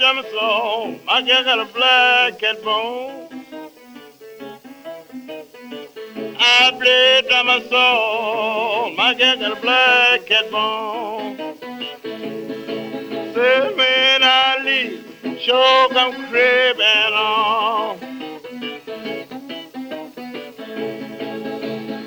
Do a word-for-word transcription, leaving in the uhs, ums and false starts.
my soul. My girl got a black cat bone. I played down my soul. My girl got a black cat bone. Say when I leave, sure come creeping on.